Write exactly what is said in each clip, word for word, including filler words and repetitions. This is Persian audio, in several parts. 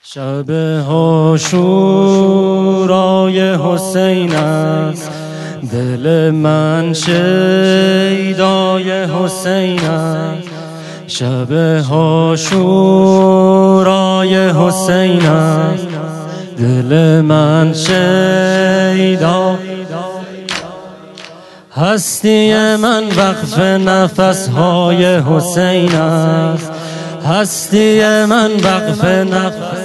شب عاشورای حسین است، دل من شیدای حسین است. شب عاشورای حسین است، دل من شیدا. هستی من وقف نفسهای حسین است، هستی من وقف نفس.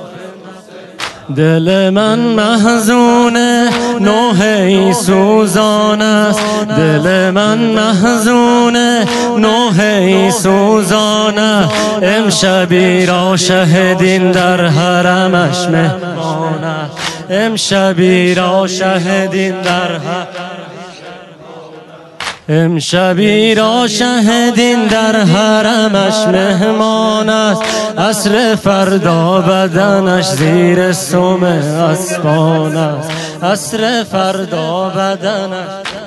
دل من محزون نوحه‌ای سوزان است، دل من محزون نوحه‌ای سوزان است. امشبی را شهدین در حرمش مهمان است، امشبی را شهدین در حرمش. امشبی را شهدین در حرمش مهمان است، عصر فردا بدنش زیر سم اسبان است، عصر فردا بدنش.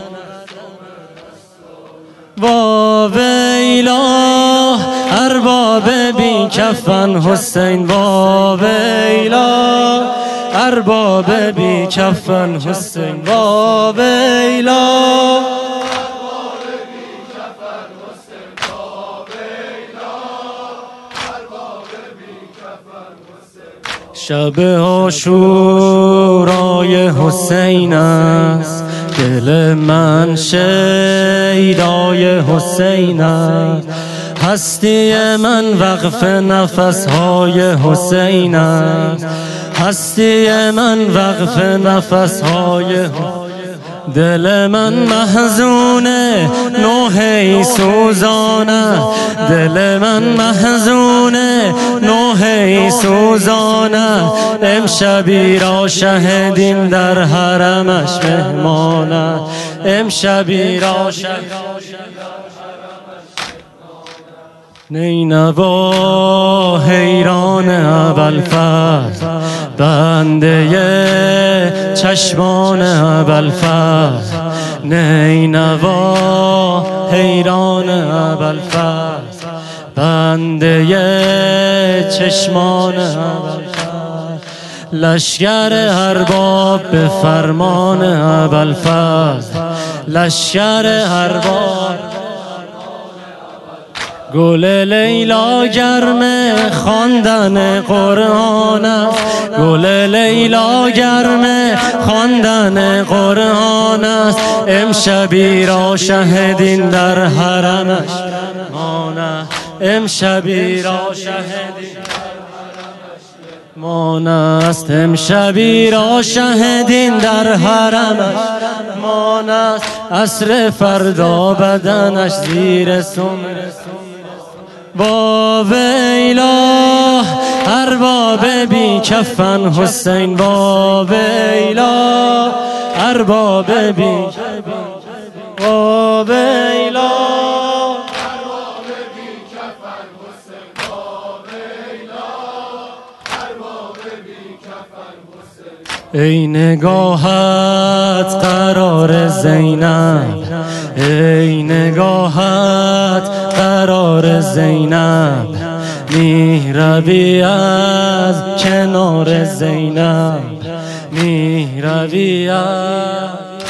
وا ویلا ارباب بی کفن حسین، وا ویلا ارباب بی کفن حسین، وا ویلا. شب عاشورای حسین است، دل من شیدای حسین است. هستی من وقف نفسهای حسین است، هستی من وقف نفسهای حسین. دل من محزون نوحه‌ای سوزان است، دل من محزون نوحه‌ای سوزان است. امشبی را شهدین در حرمش مهمان است، امشبی را شهدین. نینوا حیران ابوالفضل، بنده چشمان ابوالفضل. نینوا حیران ابوالفضل، بنده چشمان ابوالفضل. لشکر ارباب به فرمان ابوالفضل، لشکر ارباب. گل لیلا گرم خواندن قرآن است، گل لیلا گرم خواندن قرآن است. امشبی را شهدین در حرمش مهمان است، امشبی را شهدین مان است. امشبی را شهدین در حرمش مان است، عصر فردا بدنش زیر سم. وا ویلا ارباب بی کفن حسین، وا ویلا ارباب بی. وا ویلا ارباب بی کفن حسین، وا ویلا ارباب بی کفن حسین. ای نگاهت قرار زینب، ای نگاهت قرار زینب. می روی از کنار زینب، می روی از.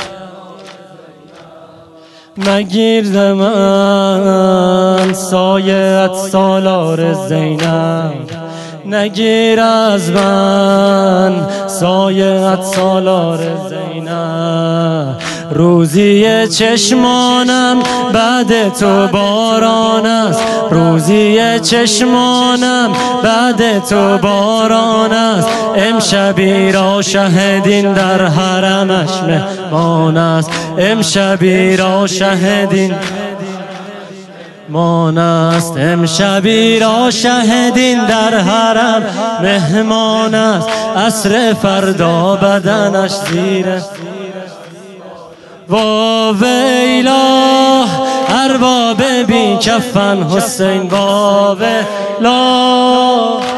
مگیر ز من سایت سالار زینب، نگیر از من سایت سالار زینب. روزی چشمانم بعد تو باران است، روزی چشمانم بعد تو باران است. امشبی را شهدین در حرمش مهمان است، امشبی را شهدین مان است. امشبی را شهدین در حرم مهمان است، عصر فردا بدنش زیر. وا ویلا ارباب بی کفن حسین، وا ویلا.